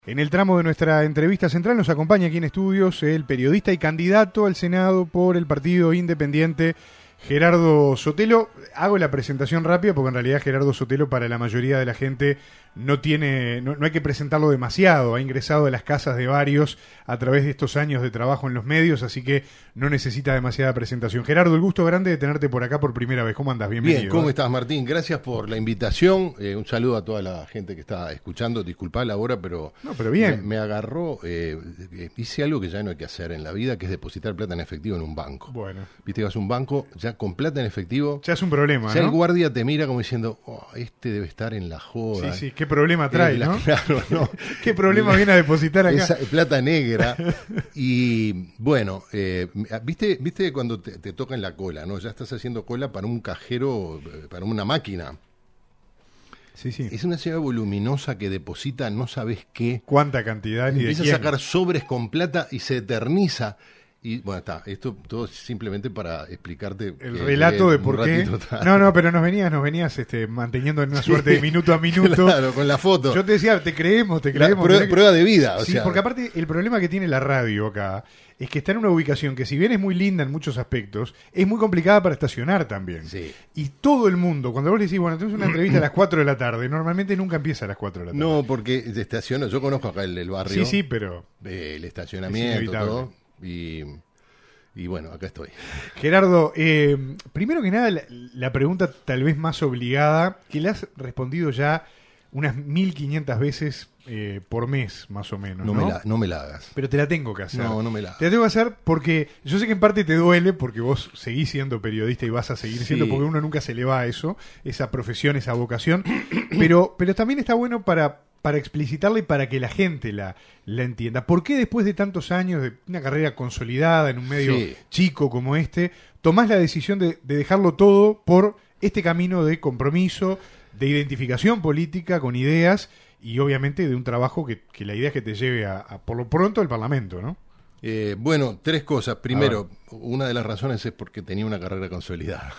En el tramo de nuestra entrevista central nos acompaña aquí en estudios el periodista y candidato al Senado por el Partido Independiente, Gerardo Sotelo. Hago la presentación rápida porque en realidad Gerardo Sotelo para la mayoría de la gente no hay que presentarlo demasiado. Ha ingresado a las casas de varios a través de estos años de trabajo en los medios, así que no necesita demasiada presentación. Gerardo, el gusto grande de tenerte por acá por primera vez. ¿Cómo andas? Bienvenido. Bien, ¿cómo estás, Martín? Gracias por la invitación. Un saludo a toda la gente que está escuchando. Disculpá la hora, pero, bien. Me agarró. Hice algo que ya no hay que hacer en la vida, que es depositar plata en efectivo en un banco. Bueno. Viste que vas a un banco ya con plata en efectivo. Ya es un problema, ya ¿no? el guardia te mira como diciendo, este debe estar en la joda. Sí, qué problema trae, ¿no? Claro, no. ¿Qué problema viene a depositar acá? Esa plata negra. Y bueno, ¿viste cuando te toca en la cola, ¿no? Ya estás haciendo cola para un cajero, para una máquina. Sí, sí. Es una señora voluminosa que deposita no sabes qué. ¿Cuánta cantidad? Ni de Empieza quién. a sacar sobres con plata y se eterniza. Y bueno, está, esto todo simplemente para explicarte el relato de por qué. No, pero nos venías manteniendo en una suerte de minuto a minuto. Claro, con la foto. Yo te decía, te creemos. Prueba de vida. Sí, porque aparte el problema que tiene la radio acá es que está en una ubicación que, si bien es muy linda en muchos aspectos, es muy complicada para estacionar también. Sí. Y todo el mundo, cuando vos le decís, bueno, tenemos una entrevista a las 4 de la tarde, normalmente nunca empieza a las 4 de la tarde. No, porque estaciono, yo conozco acá el barrio. Sí, pero el estacionamiento, todo. Y bueno, acá estoy. Gerardo, primero que nada, la pregunta tal vez más obligada, que le has respondido ya unas 1500 veces por mes, más o menos. No me la hagas. Pero te la tengo que hacer. No me la hagas. Te la tengo que hacer porque yo sé que en parte te duele, porque vos seguís siendo periodista y vas a seguir siendo, porque uno nunca se le va a eso, esa profesión, esa vocación. pero también está bueno para explicitarla y para que la gente la entienda. ¿Por qué después de tantos años de una carrera consolidada en un medio chico como este, tomás la decisión de dejarlo todo por este camino de compromiso, de identificación política con ideas y obviamente de un trabajo que la idea es que te lleve a por lo pronto al Parlamento, ¿no? Bueno, tres cosas. Primero, una de las razones es porque tenía una carrera consolidada.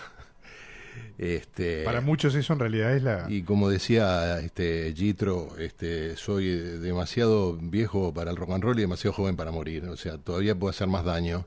Para muchos eso en realidad es la... Y como decía Gitro, soy demasiado viejo para el rock and roll y demasiado joven para morir. O sea, todavía puedo hacer más daño.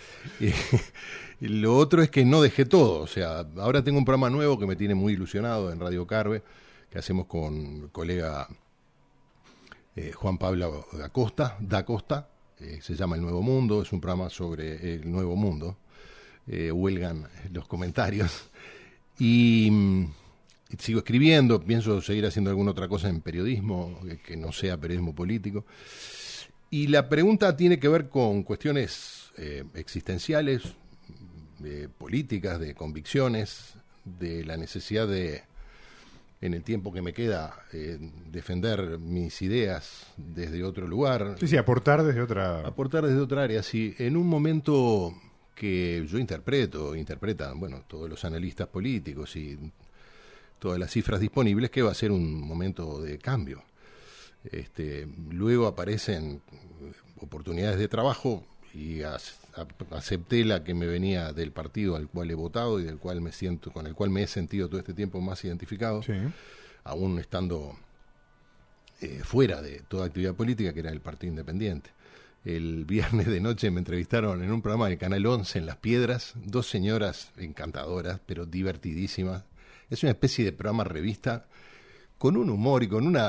Y lo otro es que no dejé todo. O sea, ahora tengo un programa nuevo que me tiene muy ilusionado en Radio Carve, que hacemos con el colega Juan Pablo da Costa. Se llama El Nuevo Mundo. Es un programa sobre el Nuevo Mundo. Huelgan los comentarios. Y sigo escribiendo, pienso seguir haciendo alguna otra cosa en periodismo, que no sea periodismo político. Y la pregunta tiene que ver con cuestiones existenciales, políticas, de convicciones, de la necesidad de, en el tiempo que me queda, defender mis ideas desde otro lugar. Sí, aportar desde otra... Aportar desde otra área, sí. En un momento que yo interpretan, bueno, todos los analistas políticos y todas las cifras disponibles, que va a ser un momento de cambio. Luego aparecen oportunidades de trabajo y acepté la que me venía del partido al cual he votado y con el cual me he sentido todo este tiempo más identificado, sí, aún estando fuera de toda actividad política, que era el Partido Independiente. El viernes de noche me entrevistaron en un programa de Canal 11 en Las Piedras, dos señoras encantadoras, pero divertidísimas. Es una especie de programa revista con un humor y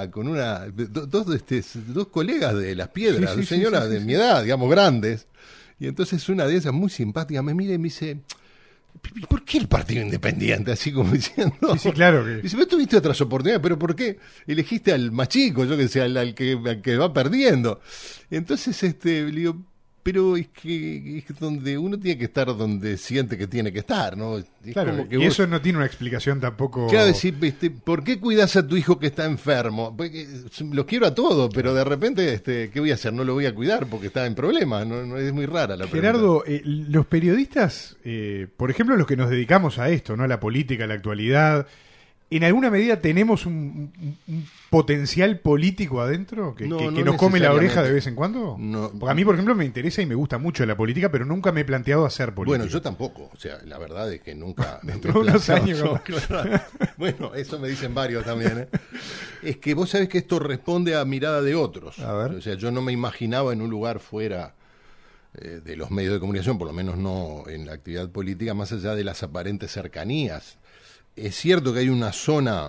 dos colegas de Las Piedras, dos señoras de mi edad, digamos, grandes. Y entonces una de ellas, muy simpática, me mira y me dice, ¿por qué el Partido Independiente? Así como diciendo... Sí, claro. Dice, ¿pero tuviste otras oportunidades? ¿Pero por qué elegiste al más chico? Yo que sé, al que va perdiendo. Entonces, le digo, pero es que donde uno tiene que estar donde siente que tiene que estar, ¿no? Es claro, como que y eso no tiene una explicación tampoco... Claro, decir, ¿por qué cuidas a tu hijo que está enfermo? Porque los quiero a todos, pero de repente, ¿qué voy a hacer? No lo voy a cuidar porque está en problemas, no es muy rara la pregunta. Gerardo, los periodistas, por ejemplo, los que nos dedicamos a esto, ¿no? A la política, a la actualidad, ¿En alguna medida tenemos un potencial político adentro que No nos come la oreja de vez en cuando? No. Porque a mí, por ejemplo, me interesa y me gusta mucho la política, pero nunca me he planteado hacer política. Bueno, yo tampoco. O sea, la verdad es que nunca... Dentro de unos años. Claro. Bueno, eso me dicen varios también. Es que vos sabés que esto responde a mirada de otros. A ver. O sea, yo no me imaginaba en un lugar fuera de los medios de comunicación, por lo menos no en la actividad política, más allá de las aparentes cercanías. Es cierto que hay una zona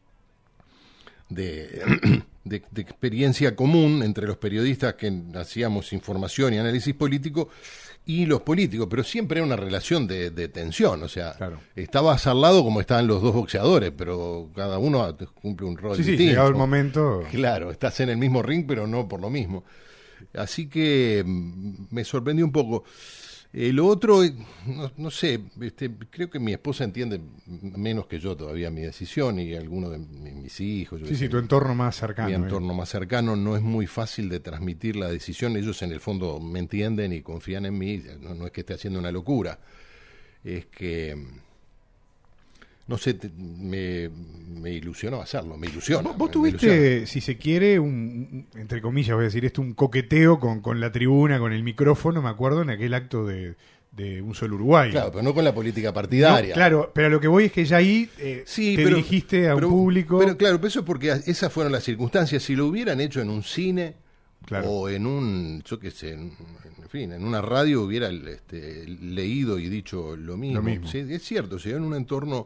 de experiencia común entre los periodistas que hacíamos información y análisis político y los políticos, pero siempre era una relación de tensión, o sea, claro. Estabas al lado como estaban los dos boxeadores, pero cada uno cumple un rol distinto. Sí, llegado el momento... Claro, estás en el mismo ring, pero no por lo mismo. Así que me sorprendió un poco. Lo otro, no sé, creo que mi esposa entiende menos que yo todavía mi decisión y algunos de mis hijos. Sí, tu entorno más cercano. Mi entorno más cercano, no es muy fácil de transmitir la decisión. Ellos en el fondo me entienden y confían en mí. No es que esté haciendo una locura. Es que, no sé, me ilusionó hacerlo, me ilusiona. Vos tuviste, si se quiere, entre comillas voy a decir esto, un coqueteo con la tribuna, con el micrófono, me acuerdo, en aquel acto de Un Solo Uruguay. Claro, pero no con la política partidaria. No, claro, pero lo que voy es que ya ahí dirigiste a un público... Pero claro, pero eso es porque esas fueron las circunstancias. Si lo hubieran hecho en un cine... Claro. O en un, yo qué sé, en fin, en una radio hubiera leído y dicho lo mismo. Sí, es cierto, sí, en un entorno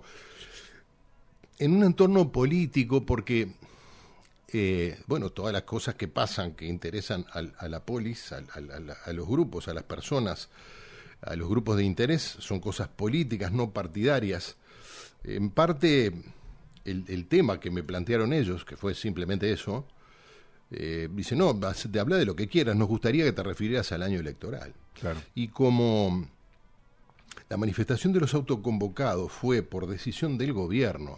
político, porque bueno, todas las cosas que pasan, que interesan a la polis, a los grupos, a las personas, a los grupos de interés, son cosas políticas, no partidarias. En parte, el tema que me plantearon ellos, que fue simplemente eso, dice, no, te habla de lo que quieras, nos gustaría que te refirieras al año electoral. Claro. Y como la manifestación de los autoconvocados fue por decisión del gobierno,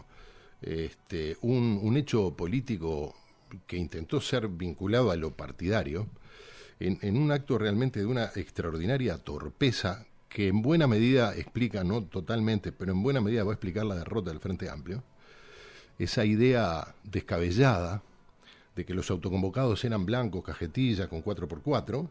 un hecho político que intentó ser vinculado a lo partidario, en un acto realmente de una extraordinaria torpeza que en buena medida explica, no totalmente, pero en buena medida va a explicar la derrota del Frente Amplio, esa idea descabellada de que los autoconvocados eran blancos, cajetilla, con 4x4,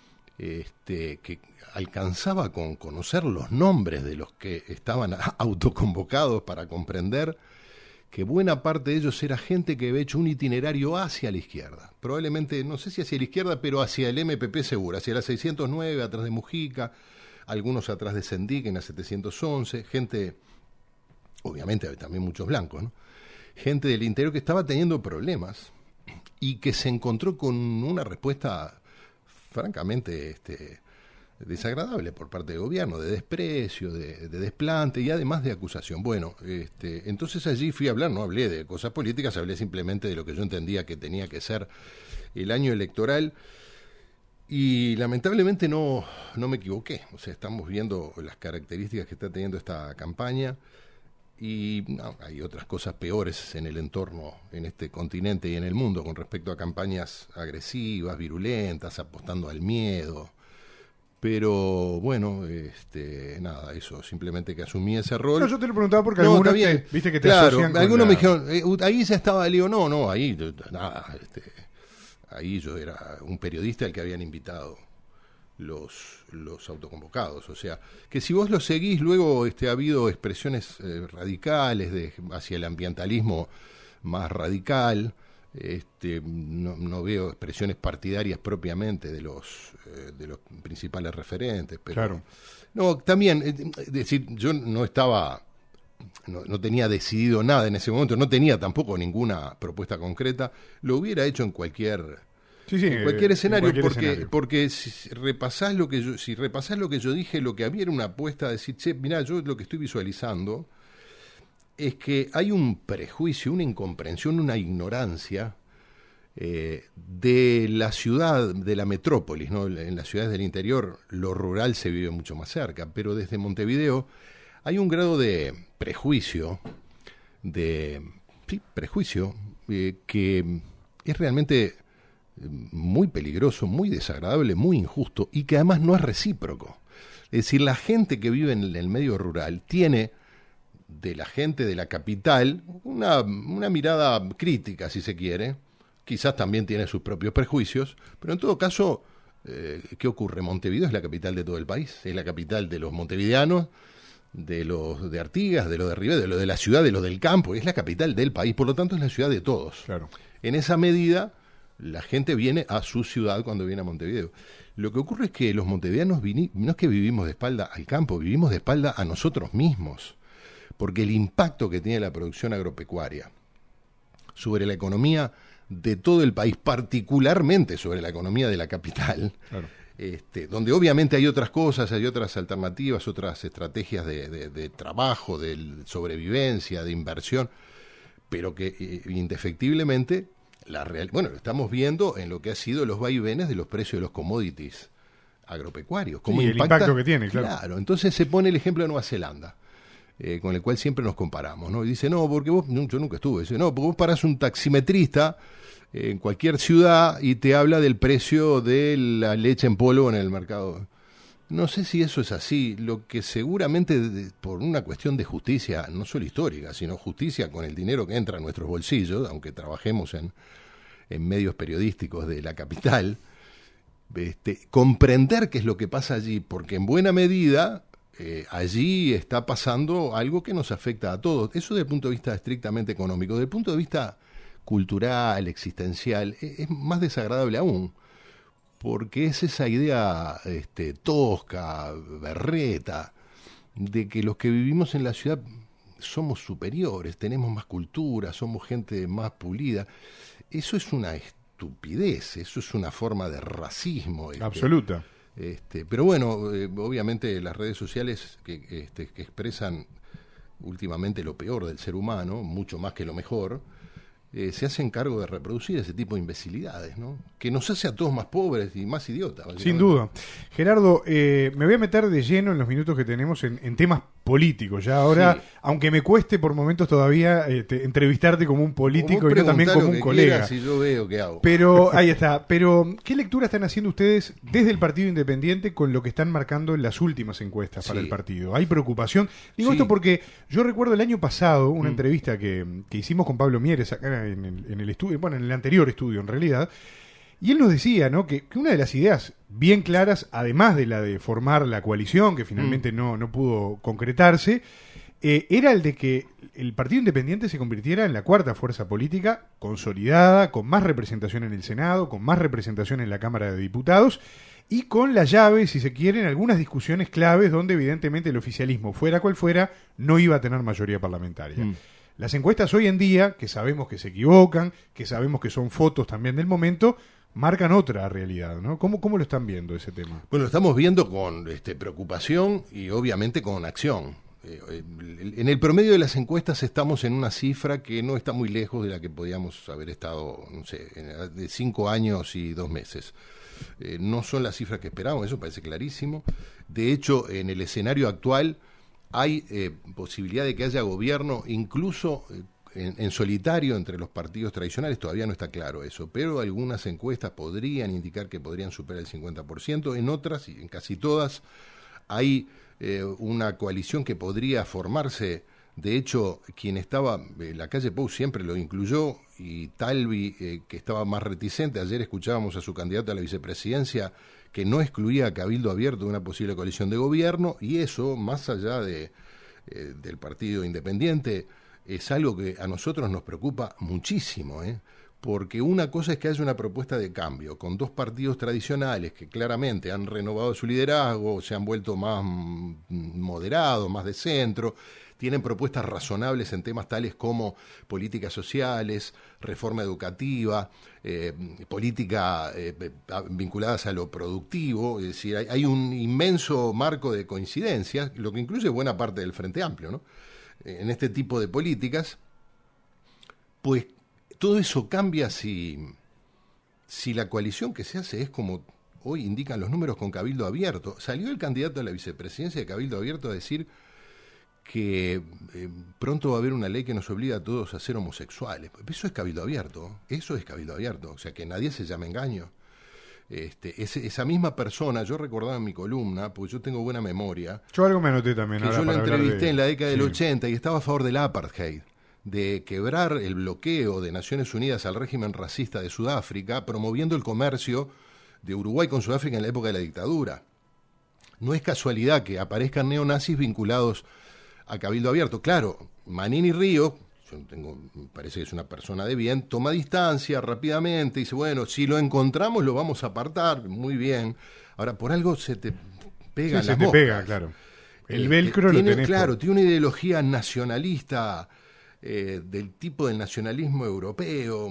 que alcanzaba con conocer los nombres de los que estaban autoconvocados para comprender que buena parte de ellos era gente que había hecho un itinerario hacia la izquierda. Probablemente, no sé si hacia la izquierda, pero hacia el MPP seguro, hacia la 609, atrás de Mujica, algunos atrás de Sendic en la 711, gente, obviamente también muchos blancos, ¿no? Gente del interior que estaba teniendo problemas y que se encontró con una respuesta francamente desagradable por parte del gobierno, de desprecio, de desplante y además de acusación. Bueno, entonces allí fui a hablar, no hablé de cosas políticas, hablé simplemente de lo que yo entendía que tenía que ser el año electoral y lamentablemente no me equivoqué. O sea, estamos viendo las características que está teniendo esta campaña. Y no, hay otras cosas peores en el entorno, en este continente y en el mundo, con respecto a campañas agresivas, virulentas, apostando al miedo. Pero bueno, nada, eso, simplemente que asumí ese rol. No, yo te lo preguntaba porque algunos viste que te asocian con algunos me dijeron, ahí ya estaba, le digo, no, ahí, nada, ahí yo era un periodista al que habían invitado los autoconvocados, o sea, que si vos lo seguís, luego ha habido expresiones radicales hacia el ambientalismo más radical, no veo expresiones partidarias propiamente de los principales referentes, pero claro. No, también, es decir, yo no tenía decidido nada en ese momento, no tenía tampoco ninguna propuesta concreta, lo hubiera hecho en cualquier en cualquier escenario, porque si repasás lo que yo dije, lo que había era una apuesta de decir, che, mirá, yo lo que estoy visualizando es que hay un prejuicio, una incomprensión, una ignorancia de la ciudad, de la metrópolis, ¿no? En las ciudades del interior lo rural se vive mucho más cerca, pero desde Montevideo hay un grado de prejuicio, que es realmente muy peligroso, muy desagradable, muy injusto y que además no es recíproco. Es decir, la gente que vive en el medio rural tiene de la gente de la capital una mirada crítica, si se quiere. Quizás también tiene sus propios prejuicios, pero en todo caso, ¿qué ocurre? Montevideo es la capital de todo el país, es la capital de los montevideanos, de los de Artigas, de los de Rivera, de los de la ciudad, de los del campo, es la capital del país, por lo tanto es la ciudad de todos. Claro. En esa medida, la gente viene a su ciudad cuando viene a Montevideo. Lo que ocurre es que los montevideanos no es que vivimos de espalda al campo, vivimos de espalda a nosotros mismos, porque el impacto que tiene la producción agropecuaria sobre la economía de todo el país, particularmente sobre la economía de la capital, claro. Donde obviamente hay otras cosas, hay otras alternativas, otras estrategias de trabajo, de sobrevivencia, de inversión, pero que indefectiblemente lo estamos viendo en lo que ha sido los vaivenes de los precios de los commodities agropecuarios. ¿Cómo impacta? El impacto que tiene, claro. Claro, entonces se pone el ejemplo de Nueva Zelanda, con el cual siempre nos comparamos, ¿no? Y dice, no, porque vos, yo nunca estuve, dice, no, porque vos parás un taximetrista en cualquier ciudad y te habla del precio de la leche en polvo en el mercado. No sé si eso es así. Lo que seguramente, por una cuestión de justicia, no solo histórica, sino justicia con el dinero que entra a nuestros bolsillos, aunque trabajemos en medios periodísticos de la capital, comprender qué es lo que pasa allí, porque en buena medida allí está pasando algo que nos afecta a todos. Eso desde el punto de vista estrictamente económico. Desde el punto de vista cultural, existencial, es más desagradable aún, porque es esa idea tosca, berreta, de que los que vivimos en la ciudad somos superiores, tenemos más cultura, somos gente más pulida. Eso es una estupidez, eso es una forma de racismo. Absoluta. Pero bueno, obviamente las redes sociales que expresan últimamente lo peor del ser humano, mucho más que lo mejor, se hacen cargo de reproducir ese tipo de imbecilidades, ¿no? Que nos hace a todos más pobres y más idiotas. Sin duda. Gerardo, me voy a meter de lleno en los minutos que tenemos en temas políticos. Ya ahora, sí, aunque me cueste por momentos todavía entrevistarte como un político y no también como un colega. Si yo veo qué hago. Pero ahí está. Pero ¿qué lectura están haciendo ustedes desde el Partido Independiente con lo que están marcando en las últimas encuestas para el partido? ¿Hay preocupación? Digo esto porque yo recuerdo el año pasado una entrevista que hicimos con Pablo Mieres acá en el estudio, bueno, en el anterior estudio en realidad. Y él nos decía, ¿no?, que una de las ideas bien claras, además de la de formar la coalición, que finalmente no pudo concretarse, era el de que el Partido Independiente se convirtiera en la cuarta fuerza política consolidada, con más representación en el Senado, con más representación en la Cámara de Diputados, y con la llave, si se quiere, en algunas discusiones claves donde evidentemente el oficialismo, fuera cual fuera, no iba a tener mayoría parlamentaria. Las encuestas hoy en día, que sabemos que se equivocan, que sabemos que son fotos también del momento, marcan otra realidad, ¿no? ¿Cómo lo están viendo ese tema? Bueno, lo estamos viendo con preocupación y obviamente con acción. En el promedio de las encuestas estamos en una cifra que no está muy lejos de la que podíamos haber estado, no sé, de 5 años y 2 meses. No son las cifras que esperábamos, eso parece clarísimo. De hecho, en el escenario actual hay posibilidad de que haya gobierno incluso en solitario entre los partidos tradicionales. Todavía no está claro eso, pero algunas encuestas podrían indicar que podrían superar el 50%, en otras, y en casi todas, hay una coalición que podría formarse. De hecho, quien estaba, la calle Pou siempre lo incluyó, y Talvi, que estaba más reticente, ayer escuchábamos a su candidato a la vicepresidencia, que no excluía a Cabildo Abierto de una posible coalición de gobierno, y eso, más allá del Partido Independiente, es algo que a nosotros nos preocupa muchísimo, porque una cosa es que haya una propuesta de cambio con 2 partidos tradicionales que claramente han renovado su liderazgo, se han vuelto más moderados, más de centro, tienen propuestas razonables en temas tales como políticas sociales, reforma educativa, política vinculadas a lo productivo. Es decir, hay un inmenso marco de coincidencias, lo que incluye buena parte del Frente Amplio, ¿no?, en este tipo de políticas. Pues todo eso cambia si la coalición que se hace es como hoy indican los números con Cabildo Abierto. Salió el candidato a la vicepresidencia de Cabildo Abierto a decir que pronto va a haber una ley que nos obliga a todos a ser homosexuales. Eso es Cabildo Abierto, o sea, que nadie se llame engaño. Esa misma persona, yo recordaba en mi columna, porque yo tengo buena memoria, yo algo me anoté también. que Ahora yo lo para hablar entrevisté en la década del sí. 80 y estaba a favor del apartheid, de quebrar el bloqueo de Naciones Unidas al régimen racista de Sudáfrica, promoviendo el comercio de Uruguay con Sudáfrica en la época de la dictadura. No es casualidad que aparezcan neonazis vinculados a Cabildo Abierto. Claro, Manini Ríos, me parece que es una persona de bien, toma distancia rápidamente, dice, bueno, si lo encontramos lo vamos a apartar, muy bien. Ahora, por algo se te pega Sí, la se te pega, claro. El velcro tiene, lo tenés. Claro, tiene una ideología nacionalista del tipo del nacionalismo europeo,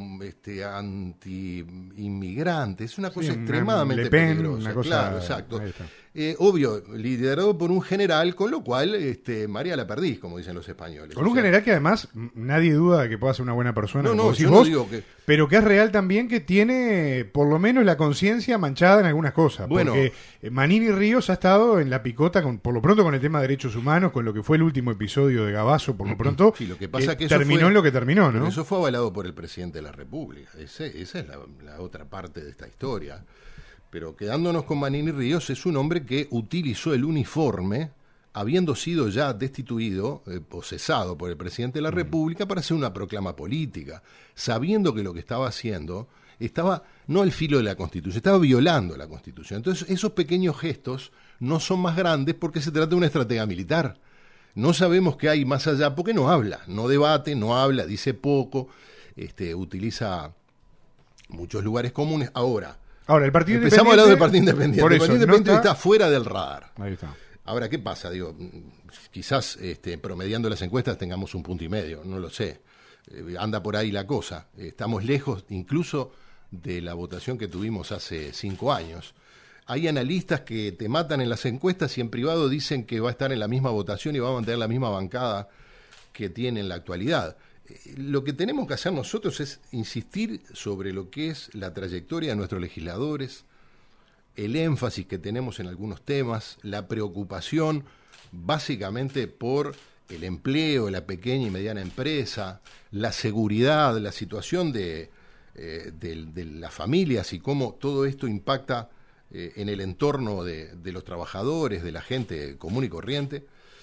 anti-inmigrante. Es una cosa extremadamente Le Pen, peligrosa. una cosa, claro, exacto. ahí está. Obvio, liderado por un general, con lo cual María la perdiz, como dicen los españoles. Con un general que además nadie duda de que pueda ser una buena persona, No, como no, decís yo vos, no digo que... pero que es real también que tiene por lo menos la conciencia manchada en algunas cosas. Bueno, porque Manini Ríos ha estado en la picota, por lo pronto con el tema de derechos humanos, con lo que fue el último episodio de Gabazo, por lo pronto, sí, lo que pasa que eso terminó fue, en lo que terminó, ¿no? Eso fue avalado por el presidente de la República. Esa es la otra parte de esta historia. Pero quedándonos con Manini Ríos, es un hombre que utilizó el uniforme, habiendo sido ya destituido o cesado por el presidente de la República, para hacer una proclama política, sabiendo que lo que estaba haciendo estaba no al filo de la Constitución, estaba violando la Constitución. Entonces, esos pequeños gestos no son más grandes porque se trata de una estratega militar. No sabemos qué hay más allá porque no habla, no debate, no habla, dice poco, utiliza muchos lugares comunes. Ahora, el Partido empezamos a hablar del Partido Independiente. Por El eso, Partido Independiente está fuera del radar. Ahí está. Ahora, ¿qué pasa? Digo, quizás promediando las encuestas tengamos un punto y medio, no lo sé. Anda por ahí la cosa. Estamos lejos incluso de la votación que tuvimos hace 5 años. Hay analistas que te matan en las encuestas y en privado dicen que va a estar en la misma votación y va a mantener la misma bancada que tiene en la actualidad. Lo que tenemos que hacer nosotros es insistir sobre lo que es la trayectoria de nuestros legisladores, el énfasis que tenemos en algunos temas, la preocupación básicamente por el empleo, la pequeña y mediana empresa, la seguridad, la situación de las familias y cómo todo esto impacta en el entorno de los trabajadores, de la gente común y corriente,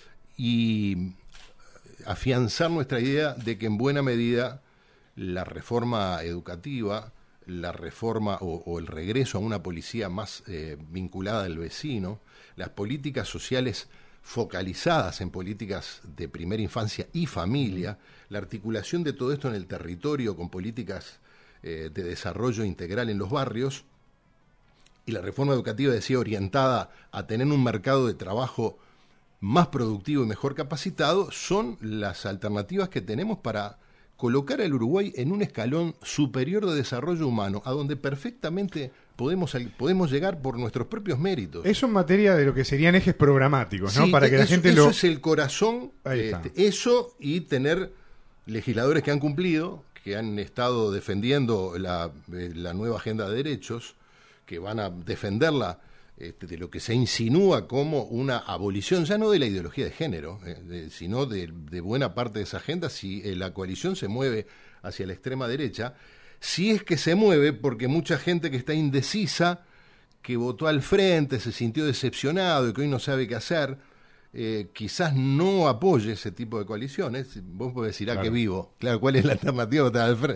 y afianzar nuestra idea de que en buena medida la reforma educativa, la reforma o el regreso a una policía más vinculada al vecino, las políticas sociales focalizadas en políticas de primera infancia y familia, la articulación de todo esto en el territorio con políticas de desarrollo integral en los barrios, y la reforma educativa, decía, orientada a tener un mercado de trabajo más productivo y mejor capacitado, son las alternativas que tenemos para colocar al Uruguay en un escalón superior de desarrollo humano, a donde perfectamente podemos llegar por nuestros propios méritos. Eso en materia de lo que serían ejes programáticos, ¿no? Sí, Para que la gente eso es el corazón, eso y tener legisladores que han cumplido, que han estado defendiendo la nueva agenda de derechos, que van a defenderla de lo que se insinúa como una abolición, ya no de la ideología de género, sino de buena parte de esa agenda, si la coalición se mueve hacia la extrema derecha, si es que se mueve, porque mucha gente que está indecisa, que votó al frente, se sintió decepcionado y que hoy no sabe qué hacer, quizás no apoye ese tipo de coaliciones. Vos podés decir, que vivo. Claro, ¿cuál es la alternativa?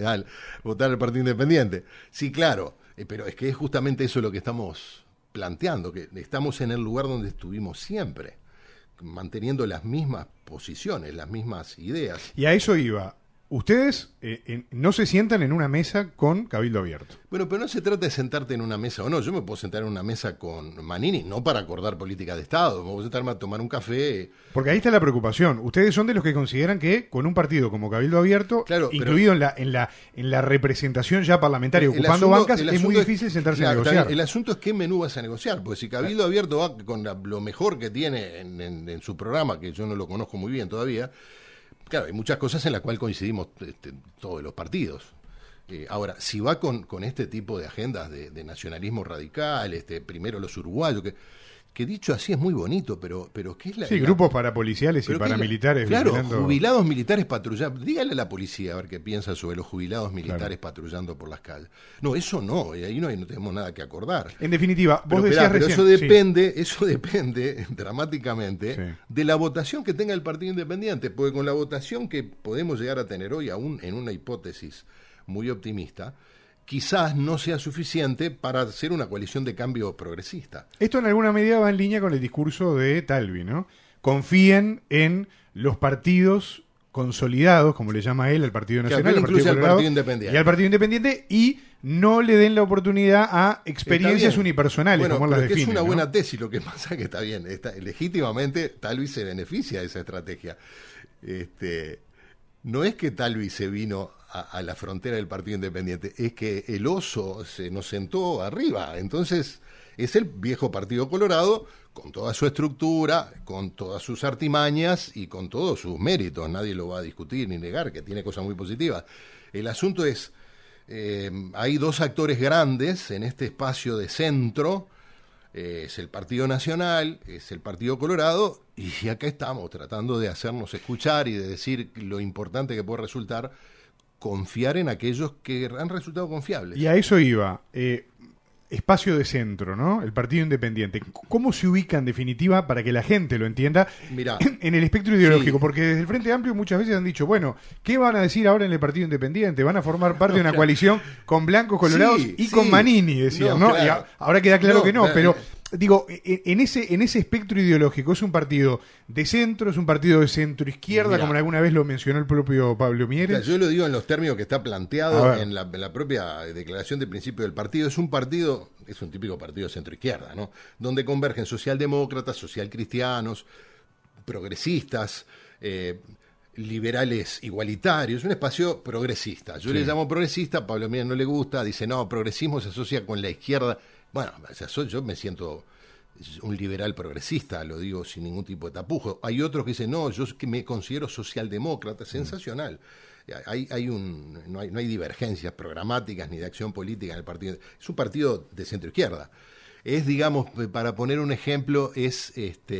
Votar al Partido Independiente. Sí, claro, pero es que es justamente eso lo que estamos planteando, que estamos en el lugar donde estuvimos siempre, manteniendo las mismas posiciones, las mismas ideas. Y a eso iba. Ustedes no se sientan en una mesa con Cabildo Abierto. Bueno, pero no se trata de sentarte en una mesa o no. Yo me puedo sentar en una mesa con Manini, no para acordar política de Estado, me puedo sentarme a tomar un café. Porque ahí está la preocupación. Ustedes son de los que consideran que con un partido como Cabildo Abierto, claro, incluido en la representación ya parlamentaria, ocupando bancas, es muy difícil sentarse a negociar. El asunto es qué menú vas a negociar, porque si Cabildo Abierto va con lo mejor que tiene en su programa, que yo no lo conozco muy bien todavía, claro, hay muchas cosas en las cuales coincidimos todos los partidos. Ahora, si va con este tipo de agendas de nacionalismo radical, primero los uruguayos, que dicho así es muy bonito, pero ¿qué es la... Sí, grupos parapoliciales y paramilitares. Claro, vigilando... jubilados militares patrullando. Dígale a la policía a ver qué piensa sobre los jubilados militares patrullando por las calles. No, eso no, ahí no tenemos nada que acordar. En definitiva, vos pero, decías pero recién... eso depende dramáticamente de la votación que tenga el Partido Independiente, porque con la votación que podemos llegar a tener hoy, aún en una hipótesis muy optimista, quizás no sea suficiente para hacer una coalición de cambio progresista. Esto en alguna medida va en línea con el discurso de Talvi, ¿no? Confíen en los partidos consolidados, como le llama él, al Partido Nacional, al Partido Independiente, y al Partido Independiente, y no le den la oportunidad a experiencias unipersonales, bueno, como las define. Es una ¿no? buena tesis, lo que pasa es que está bien, legítimamente Talvi se beneficia de esa estrategia. No es que Talvi se vino a la frontera del Partido Independiente, es que el oso se nos sentó arriba. Entonces es el viejo Partido Colorado con toda su estructura, con todas sus artimañas y con todos sus méritos. Nadie lo va a discutir ni negar, que tiene cosas muy positivas. El asunto es, hay dos actores grandes en este espacio de centro, es el Partido Nacional, es el Partido Colorado, y acá estamos tratando de hacernos escuchar y de decir lo importante que puede resultar confiar en aquellos que han resultado confiables. Y a eso iba. Espacio de centro, ¿no? El Partido Independiente. ¿Cómo se ubica en definitiva para que la gente lo entienda? Mirá, en el espectro ideológico? Sí. Porque desde el Frente Amplio muchas veces han dicho, bueno, ¿qué van a decir ahora en el Partido Independiente? Van a formar parte de una coalición con blancos colorados y con Manini, decían, ¿no? Claro. Y ahora queda claro que no, pero... Digo, en ese espectro ideológico, ¿es un partido de centro, es un partido de centro-izquierda, como alguna vez lo mencionó el propio Pablo Mieres? Yo lo digo en los términos que está planteado en la propia declaración de principio del partido. Es un típico partido de centro-izquierda, ¿no? Donde convergen socialdemócratas, socialcristianos, progresistas, liberales igualitarios, un espacio progresista. Yo le llamo progresista, a Pablo Mieres no le gusta, dice, no, progresismo se asocia con la izquierda. Bueno, o sea, yo me siento un liberal progresista, lo digo sin ningún tipo de tapujo. Hay otros que dicen, no, yo que me considero socialdemócrata, sensacional. No hay divergencias programáticas ni de acción política en el partido. Es un partido de centro-izquierda. Es, digamos, para poner un ejemplo, es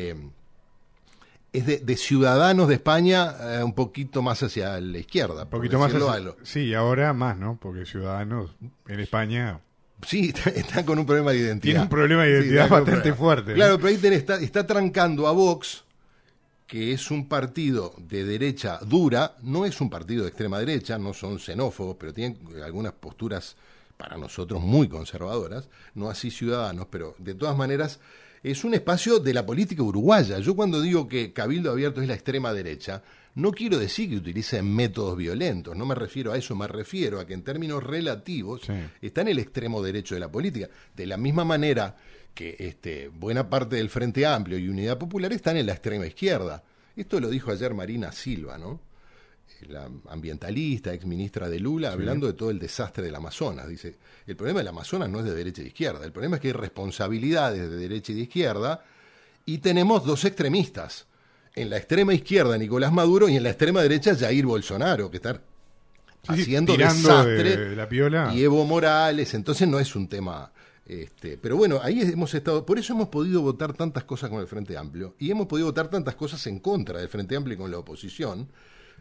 de Ciudadanos de España un poquito más hacia la izquierda. Un poquito más hacia, sí, ahora más, ¿no? Porque Ciudadanos en España... Sí, está con un problema de identidad. Tiene un problema de identidad bastante fuerte. Claro, pero ahí está trancando a Vox, que es un partido de derecha dura, no es un partido de extrema derecha, no son xenófobos, pero tienen algunas posturas para nosotros muy conservadoras, no así Ciudadanos, pero de todas maneras es un espacio de la política uruguaya. Yo cuando digo que Cabildo Abierto es la extrema derecha, no quiero decir que utilicen métodos violentos, no me refiero a eso, me refiero a que en términos relativos está en el extremo derecho de la política. De la misma manera que buena parte del Frente Amplio y Unidad Popular están en la extrema izquierda. Esto lo dijo ayer Marina Silva, ¿no? La ambientalista, exministra de Lula, hablando de todo el desastre del Amazonas. Dice, el problema del Amazonas no es de derecha y de izquierda, el problema es que hay responsabilidades de derecha y de izquierda y tenemos dos extremistas. En la extrema izquierda Nicolás Maduro y en la extrema derecha Jair Bolsonaro, que están haciendo desastre, de la piola. Y Evo Morales, entonces no es un tema... pero bueno, ahí hemos estado, por eso hemos podido votar tantas cosas con el Frente Amplio y hemos podido votar tantas cosas en contra del Frente Amplio y con la oposición,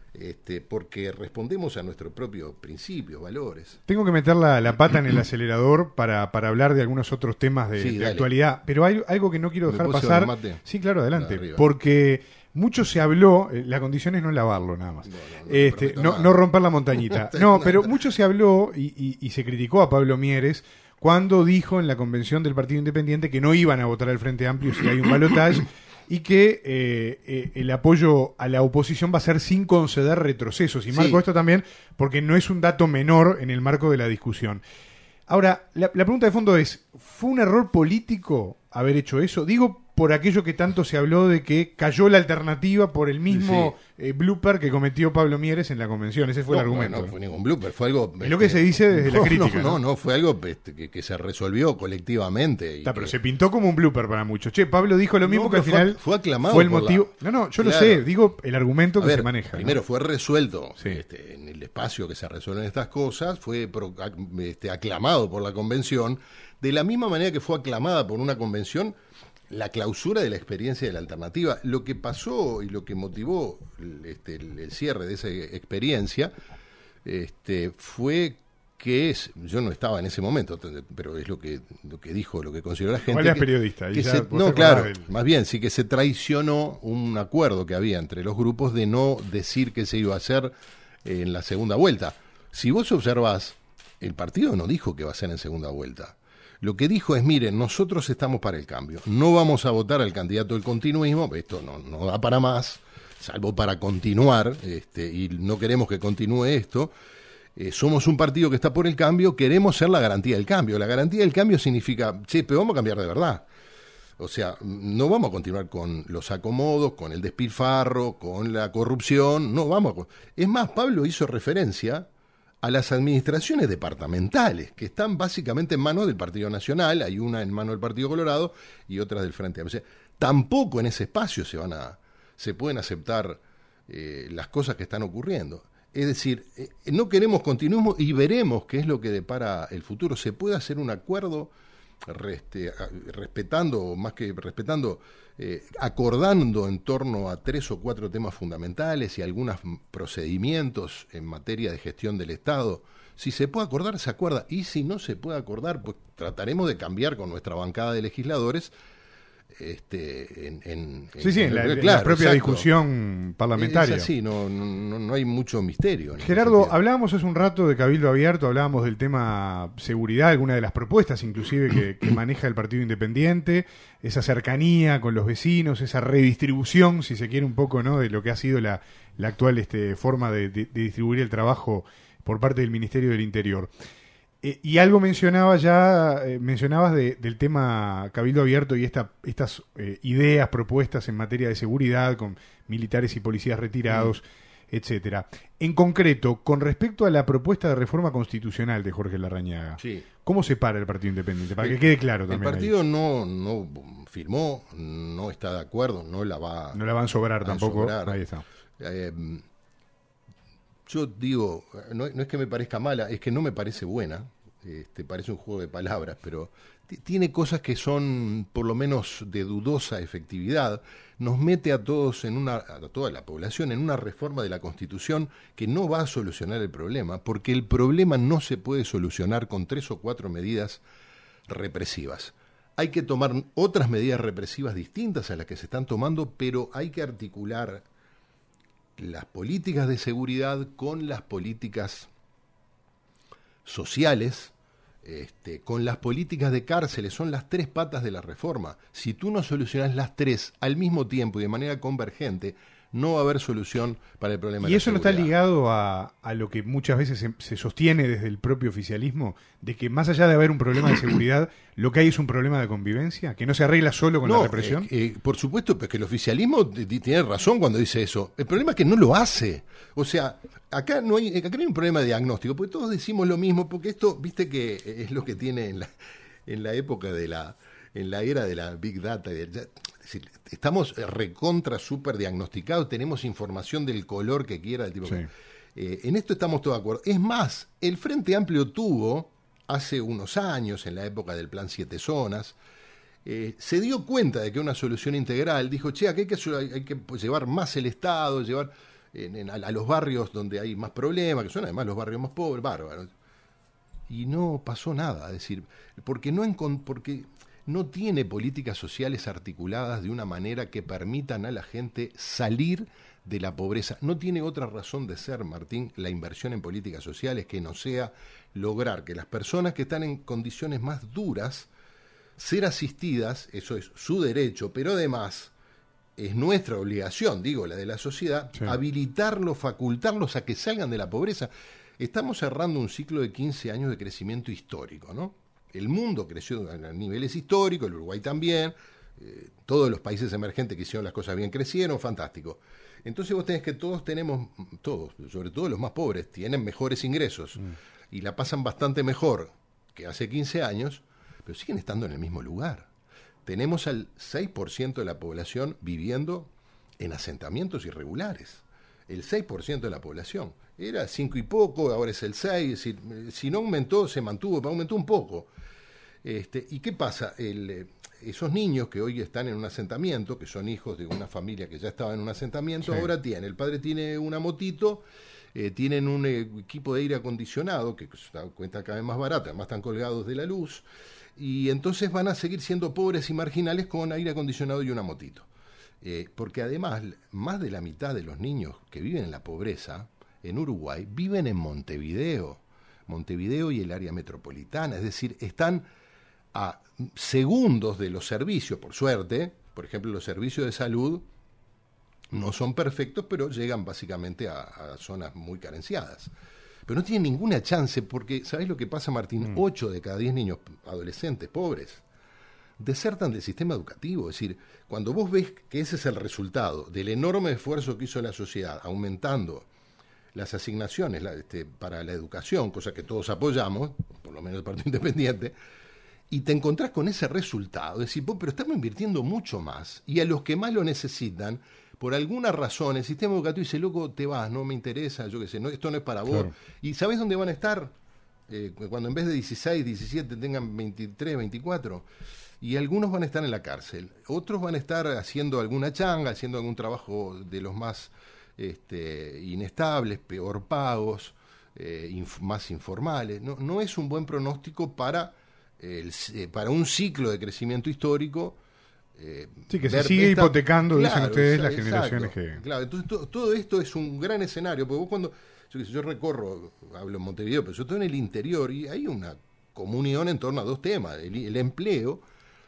porque respondemos a nuestros propios principios, valores. Tengo que meter la pata en el acelerador para hablar de algunos otros temas de actualidad, pero hay algo que no quiero dejar pasar. Sí, claro, adelante, porque mucho se habló, la condición es no lavarlo nada más, no romper la montañita. No, pero mucho se habló y se criticó a Pablo Mieres cuando dijo en la convención del Partido Independiente que no iban a votar al Frente Amplio si hay un balotaje y que el apoyo a la oposición va a ser sin conceder retrocesos. Y marco esto también porque no es un dato menor en el marco de la discusión. Ahora, la pregunta de fondo es, ¿fue un error político haber hecho eso? Digo, por aquello que tanto se habló de que cayó la alternativa por el mismo blooper que cometió Pablo Mieres en la convención. Ese fue el argumento. No fue ningún blooper, fue algo... Es lo que se dice desde la crítica. No, fue algo que se resolvió colectivamente. Pero se pintó como un blooper para muchos. Pablo dijo lo mismo que al final fue aclamado. Fue el motivo... Yo lo sé, digo el argumento que se maneja. Primero fue resuelto en el espacio que se resuelven estas cosas, fue aclamado por la convención, de la misma manera que fue aclamada por una convención la clausura de la experiencia de la alternativa. Lo que pasó y lo que motivó el cierre de esa experiencia fue que yo no estaba en ese momento, pero es lo que dijo, lo que consideró la gente. ¿Cuál es periodista? No, claro, más bien, sí que se traicionó un acuerdo que había entre los grupos de no decir qué se iba a hacer en la segunda vuelta. Si vos observás, el partido no dijo que va a ser en segunda vuelta. Lo que dijo es, miren, nosotros estamos para el cambio, no vamos a votar al candidato del continuismo, esto no da para más, salvo para continuar, y no queremos que continúe esto. Somos un partido que está por el cambio, queremos ser la garantía del cambio. La garantía del cambio significa, pero vamos a cambiar de verdad. O sea, no vamos a continuar con los acomodos, con el despilfarro, con la corrupción, no vamos a... Es más, Pablo hizo referencia a las administraciones departamentales, que están básicamente en manos del Partido Nacional, hay una en manos del Partido Colorado y otra del Frente Amplio. O sea, tampoco en ese espacio se pueden aceptar las cosas que están ocurriendo. Es decir, no queremos continuismo y veremos qué es lo que depara el futuro. Se puede hacer un acuerdo respetando, más que respetando, acordando en torno a 3 o 4 temas fundamentales y algunos procedimientos en materia de gestión del Estado. Si se puede acordar, se acuerda. Y si no se puede acordar, pues trataremos de cambiar con nuestra bancada de legisladores en la propia discusión parlamentaria. Es así, no hay mucho misterio. Gerardo, hablábamos hace un rato de Cabildo Abierto, hablábamos del tema seguridad, alguna de las propuestas inclusive que maneja el Partido Independiente, esa cercanía con los vecinos, esa redistribución, si se quiere, un poco, ¿no?, de lo que ha sido la actual forma de distribuir el trabajo por parte del Ministerio del Interior. Y algo mencionabas del tema Cabildo Abierto y estas ideas, propuestas en materia de seguridad con militares y policías retirados, etcétera. En concreto, con respecto a la propuesta de reforma constitucional de Jorge Larrañaga, sí. ¿Cómo se para el Partido Independiente? Para que quede claro también. El partido no firmó, no está de acuerdo, no la van a sobrar tampoco. Ahí está. Yo digo, no es que me parezca mala, es que no me parece buena. Parece un juego de palabras, pero tiene cosas que son por lo menos de dudosa efectividad. Nos mete a todos a toda la población en una reforma de la Constitución que no va a solucionar el problema, porque el problema no se puede solucionar con 3 o 4 medidas represivas. Hay que tomar otras medidas represivas distintas a las que se están tomando, pero hay que articular las políticas de seguridad con las políticas sociales, con las políticas de cárceles. Son las 3 patas de la reforma. Si tú no solucionas las 3 al mismo tiempo y de manera convergente, no va a haber solución para el problema de la seguridad. ¿Y eso no está ligado a lo que muchas veces se sostiene desde el propio oficialismo, de que más allá de haber un problema de seguridad, lo que hay es un problema de convivencia, que no se arregla solo con la represión? Por supuesto, pues que el oficialismo tiene razón cuando dice eso. El problema es que no lo hace. O sea, acá no hay un problema de diagnóstico, porque todos decimos lo mismo, porque esto, viste que es lo que tiene en la época en la era de la Big Data. Es decir, estamos recontra súper diagnosticados, tenemos información del color que quiera, del tipo. Sí. En esto estamos todos de acuerdo. Es más, el Frente Amplio tuvo, hace unos años, en la época del Plan 7 Zonas, se dio cuenta de que una solución integral, dijo, che, aquí hay que llevar más el Estado, llevar a los barrios donde hay más problemas, que son además los barrios más pobres, bárbaros. Y no pasó nada, es decir, porque no tiene políticas sociales articuladas de una manera que permitan a la gente salir de la pobreza. No tiene otra razón de ser, Martín, la inversión en políticas sociales que no sea lograr que las personas que están en condiciones más duras, ser asistidas, eso es su derecho, pero además es nuestra obligación, digo, la de la sociedad, sí, habilitarlos, facultarlos a que salgan de la pobreza. Estamos cerrando un ciclo de 15 años de crecimiento histórico, ¿no? El mundo creció a niveles históricos, el Uruguay también, todos los países emergentes que hicieron las cosas bien crecieron, fantástico. Entonces vos tenés que todos, sobre todo los más pobres, tienen mejores ingresos y la pasan bastante mejor que hace 15 años, pero siguen estando en el mismo lugar. Tenemos al 6% de la población viviendo en asentamientos irregulares. El 6% de la población. Era 5 y poco, ahora es el 6, es decir, si no aumentó, se mantuvo, pero aumentó un poco. ¿Y qué pasa? esos niños que hoy están en un asentamiento, que son hijos de una familia que ya estaba en un asentamiento, Sí. ahora el padre tiene una motito, tienen un equipo de aire acondicionado que cuenta cada vez más barato, además están colgados de la luz, y entonces van a seguir siendo pobres y marginales con aire acondicionado y una motito. Porque además, más de la mitad de los niños que viven en la pobreza en Uruguay viven en Montevideo y el área metropolitana, es decir, están a segundos de los servicios, por suerte. Por ejemplo, los servicios de salud no son perfectos, pero llegan básicamente a zonas muy carenciadas. Pero no tienen ninguna chance, porque, ¿sabés lo que pasa, Martín? 8 de cada 10 niños adolescentes pobres desertan del sistema educativo. Es decir, cuando vos ves que ese es el resultado del enorme esfuerzo que hizo la sociedad, aumentando las asignaciones para la educación, cosa que todos apoyamos, por lo menos el Partido Independiente, y te encontrás con ese resultado, decir, pero estamos invirtiendo mucho más, y a los que más lo necesitan, por alguna razón, el sistema educativo dice, loco, te vas, no me interesa, yo qué sé, no, esto no es para vos. Claro. ¿Y sabés dónde van a estar? Cuando en vez de 16, 17 tengan 23, 24, y algunos van a estar en la cárcel, otros van a estar haciendo alguna changa, haciendo algún trabajo de los más inestables, peor pagos, más informales. No es un buen pronóstico para un ciclo de crecimiento histórico. Sí, que se sigue hipotecando, dicen ustedes, las generaciones exacto, que... Claro, entonces todo esto es un gran escenario, porque vos cuando... Yo recorro, hablo en Montevideo, pero yo estoy en el interior y hay una comunión en torno a dos temas, el empleo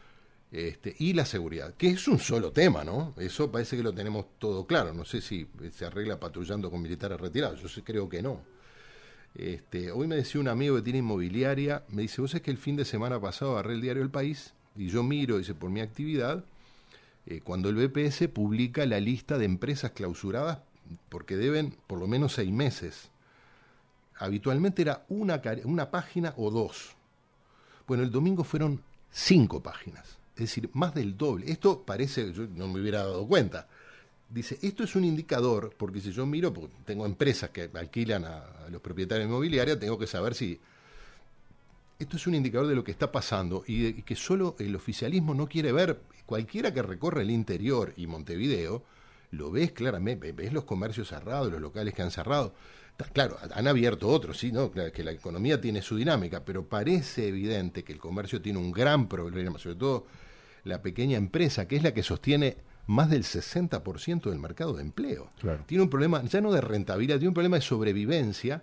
y la seguridad, que es un solo tema, ¿no? Eso parece que lo tenemos todo claro. No sé si se arregla patrullando con militares retirados, yo creo que no. Hoy me decía un amigo que tiene inmobiliaria, me dice, vos sabés que el fin de semana pasado agarré el diario El País y yo miro, dice, por mi actividad, cuando el BPS publica la lista de empresas clausuradas porque deben por lo menos 6 meses. Habitualmente era una página o 2. Bueno, el domingo fueron 5 páginas, es decir, más del doble. Esto parece, yo no me hubiera dado cuenta. Dice, esto es un indicador, porque si yo miro, porque tengo empresas que alquilan a los propietarios de inmobiliaria, tengo que saber si... Esto es un indicador de lo que está pasando y que solo el oficialismo no quiere ver. Cualquiera que recorre el interior y Montevideo, lo ves claramente, ves los comercios cerrados, los locales que han cerrado. Claro, han abierto otros, sí, ¿no? Claro, que la economía tiene su dinámica, pero parece evidente que el comercio tiene un gran problema, sobre todo la pequeña empresa, que es la que sostiene más del 60% del mercado de empleo. Claro. Tiene un problema, ya no de rentabilidad, tiene un problema de sobrevivencia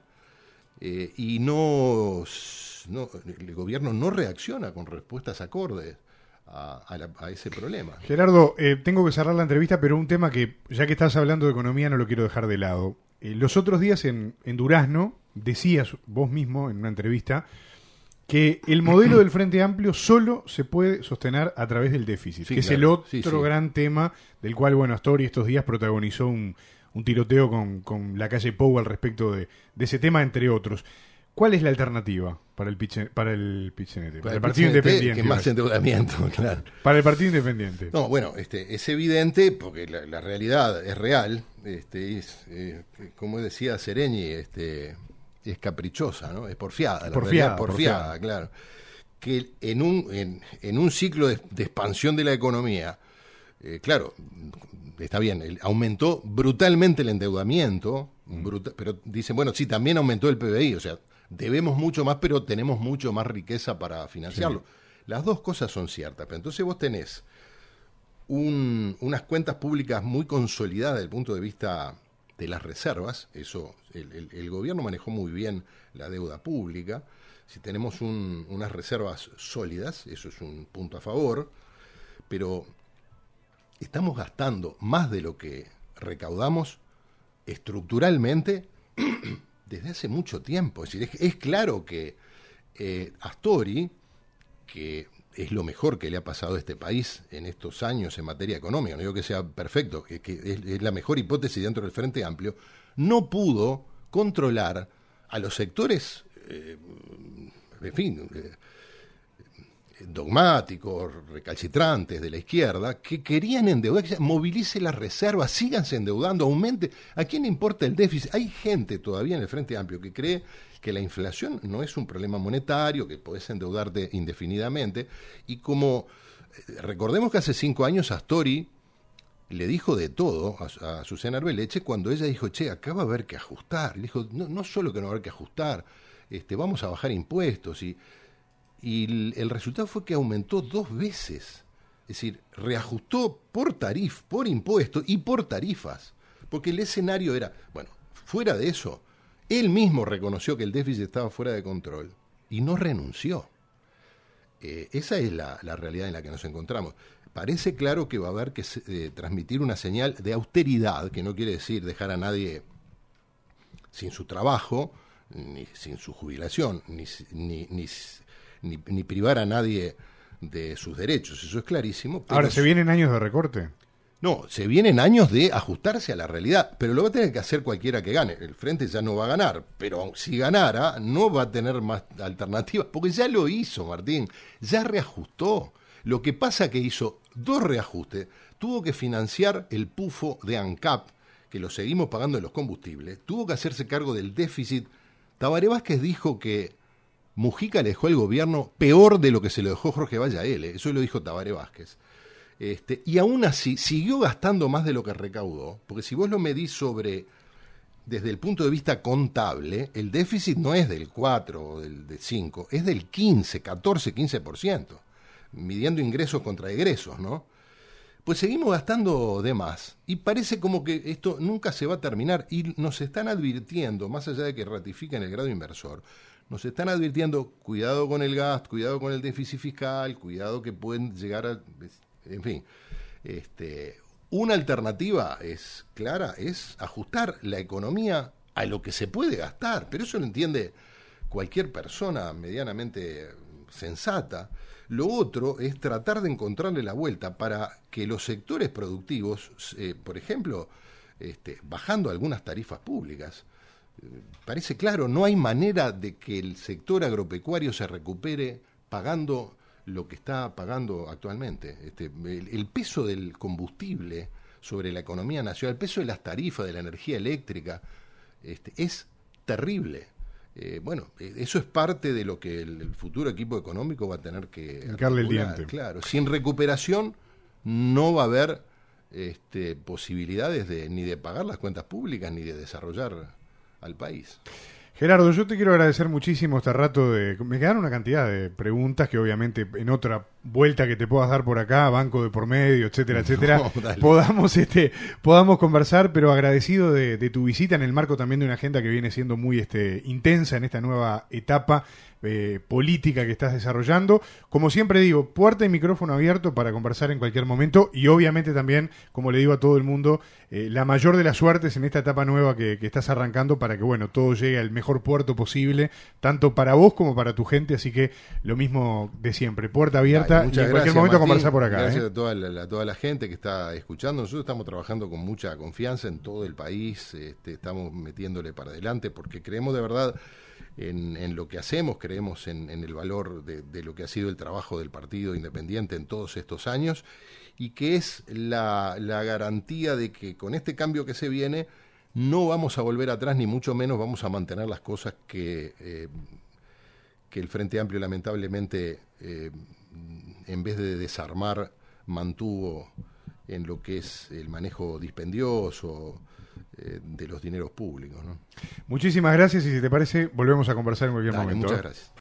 y el gobierno no reacciona con respuestas acordes a ese problema. Gerardo, tengo que cerrar la entrevista, pero un tema que, ya que estás hablando de economía, no lo quiero dejar de lado. Los otros días en Durazno, decías vos mismo en una entrevista que el modelo del Frente Amplio solo se puede sostener a través del déficit, Sí, que claro. es el otro gran tema del cual, bueno, Astori estos días protagonizó un tiroteo con la calle Pou al respecto de ese tema, entre otros. ¿Cuál es la alternativa para el Pichinete? Para el Partido Independiente. Que más endeudamiento, claro. Para el Partido Independiente. No, bueno, es evidente, porque la realidad es real, como decía Sereñi, es caprichosa, ¿no? Es porfiada. Porfiada, claro. Que en un ciclo de expansión de la economía, claro, está bien, aumentó brutalmente el endeudamiento, pero dicen, bueno, sí, también aumentó el PBI, o sea, debemos mucho más, pero tenemos mucho más riqueza para financiarlo. Sí. Las dos cosas son ciertas, pero entonces vos tenés unas cuentas públicas muy consolidadas desde el punto de vista de las reservas, eso el gobierno manejó muy bien la deuda pública, si tenemos unas reservas sólidas, eso es un punto a favor, pero estamos gastando más de lo que recaudamos estructuralmente desde hace mucho tiempo. Es decir, es claro que Astori, que es lo mejor que le ha pasado a este país en estos años en materia económica, no digo que sea perfecto, que es la mejor hipótesis dentro del Frente Amplio, no pudo controlar a los sectores, en fin, dogmáticos, recalcitrantes de la izquierda, que querían endeudar, que movilice las reservas, síganse endeudando, aumente. ¿A quién le importa el déficit? Hay gente todavía en el Frente Amplio que cree que la inflación no es un problema monetario, que podés endeudarte indefinidamente, y como recordemos que hace 5 años Astori le dijo de todo a Susana Arbeleche cuando ella dijo, che, acá va a haber que ajustar. Le dijo, no solo que no va a haber que ajustar, vamos a bajar impuestos. Y el resultado fue que aumentó 2 veces. Es decir, reajustó por impuestos y por tarifas. Porque el escenario era, bueno, fuera de eso, él mismo reconoció que el déficit estaba fuera de control y no renunció. Esa es la realidad en la que nos encontramos. Parece claro que va a haber que transmitir una señal de austeridad, que no quiere decir dejar a nadie sin su trabajo, ni sin su jubilación, ni privar a nadie de sus derechos, eso es clarísimo. Pero ahora, ¿se vienen años de recorte? No, se vienen años de ajustarse a la realidad, pero lo va a tener que hacer cualquiera que gane. El Frente ya no va a ganar, pero si ganara, no va a tener más alternativas, porque ya lo hizo, Martín, ya reajustó. Lo que pasa que hizo 2 reajustes, tuvo que financiar el pufo de ANCAP, que lo seguimos pagando en los combustibles, tuvo que hacerse cargo del déficit. Tabaré Vázquez dijo que Mujica le dejó el gobierno peor de lo que se lo dejó Jorge Valle a él, eso lo dijo Tabaré Vázquez. Y aún así siguió gastando más de lo que recaudó, porque si vos lo medís desde el punto de vista contable, el déficit no es del 4 o del 5, es del 15, 14, 15%, midiendo ingresos contra egresos, ¿no? Pues seguimos gastando de más, y parece como que esto nunca se va a terminar, y nos están advirtiendo, más allá de que ratifiquen el grado inversor, nos están advirtiendo, cuidado con el gasto, cuidado con el déficit fiscal, cuidado que pueden llegar a... En fin, una alternativa es clara, es ajustar la economía a lo que se puede gastar, pero eso lo entiende cualquier persona medianamente sensata. Lo otro es tratar de encontrarle la vuelta para que los sectores productivos, por ejemplo, bajando algunas tarifas públicas, parece claro, no hay manera de que el sector agropecuario se recupere pagando lo que está pagando actualmente. El peso del combustible sobre la economía nacional, el peso de las tarifas de la energía eléctrica, es terrible. Eso es parte de lo que el futuro equipo económico va a tener que hincarle el diente. Claro, sin recuperación no va a haber posibilidades ni de pagar las cuentas públicas ni de desarrollar al país. Gerardo, yo te quiero agradecer muchísimo este rato me quedaron una cantidad de preguntas que obviamente en otra vuelta que te puedas dar por acá, banco de por medio, etcétera, etcétera, podamos conversar, pero agradecido de tu visita en el marco también de una agenda que viene siendo muy intensa en esta nueva etapa política que estás desarrollando. Como siempre digo, puerta y micrófono abierto para conversar en cualquier momento, y obviamente también, como le digo a todo el mundo, la mayor de las suertes en esta etapa nueva que estás arrancando para que, bueno, todo llegue al mejor puerto posible, tanto para vos como para tu gente, así que lo mismo de siempre, puerta abierta. Dale, y en cualquier gracias, momento Martín, conversar por acá. Gracias a toda la gente que está escuchando. Nosotros estamos trabajando con mucha confianza en todo el país, estamos metiéndole para adelante porque creemos de verdad en lo que hacemos, creemos en el valor de lo que ha sido el trabajo del Partido Independiente en todos estos años, y que es la garantía de que con este cambio que se viene no vamos a volver atrás, ni mucho menos vamos a mantener las cosas que el Frente Amplio lamentablemente, en vez de desarmar, mantuvo en lo que es el manejo dispendioso de los dineros públicos, ¿no? Muchísimas gracias, y si te parece, volvemos a conversar en cualquier momento. Muchas gracias.